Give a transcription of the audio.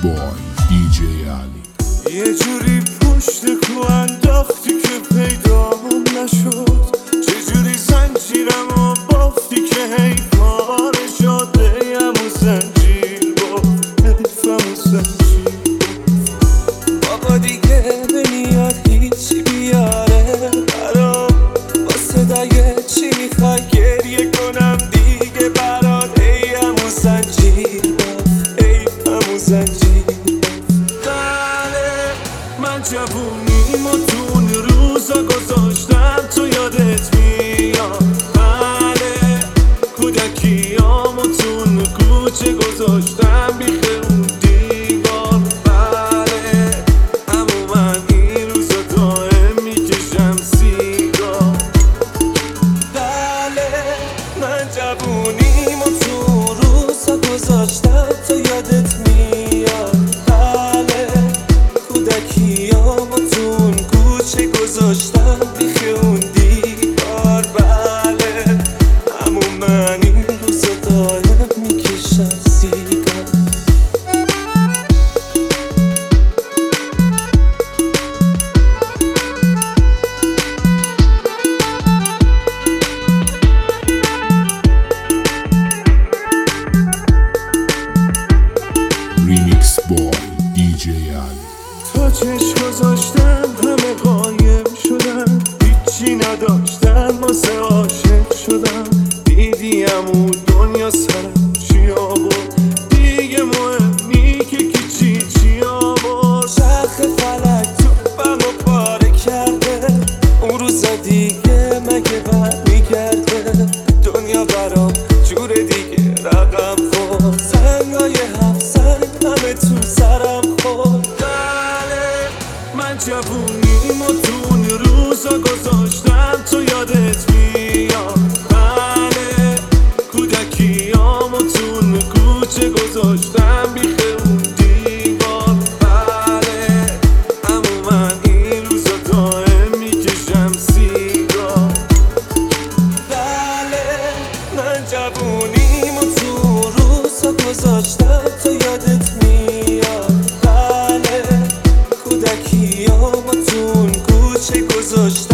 بای DJ علی. یه جوری پشت کو انداختی که پیدام نشد، چجوری زنجیرمو بافتی که هی پاره شده یم و زنجیر بافت، حیفم و زنجیر بابا دیگه نمیاد هیچی بیاره برام، واسه دیگه چی میخوای گریه کنم دیگه برات، هیم و زنجیر بافت، حیفم و زنجیر. من جوونیمو تو اون روزا گذاشتم، تو یادت میاد؟ بله کودکیامو تو اون کوچه گذاشتم بیخ اون دیوار. بله اما من این روزا دائم میکشم سیگار. بله من جوونیمو تو اون روزا گذاشتم، تو یادت میاد؟ کودکیامو تو اون کوچه گذاشتم بیخ اون دیوار. بله اما من این روزا دائم میکشم سیگار. ریمیکس بای DJ علی. تا چشم گذاشتم همه قایم شدن، هیچی نداشتم واسه عاشق شدم. دیدیم اون دنیا سرم چی آورد، دیگه مهم نی که کی چی آورد. چرخ فلک توپمو پاره کرده، اون روزا دیگه مگه برمیگرده؟ دنیا برام جور دیگه رقم خورد، سنگای 7 سنگ همه تو سرم خورد. من جوونیمو تو اون روزا گذاشتم، تو یادت میاد؟ بله کودکیامو تو اون کوچه گذاشتم بیخ اون دیوار. بله اما من این روزا دائم میکشم سیگار. بله من جوونیمو تو اون روزا گذاشتم، تو یادت میاد؟ بله کودکیامو تو اون کوچه گذاشتم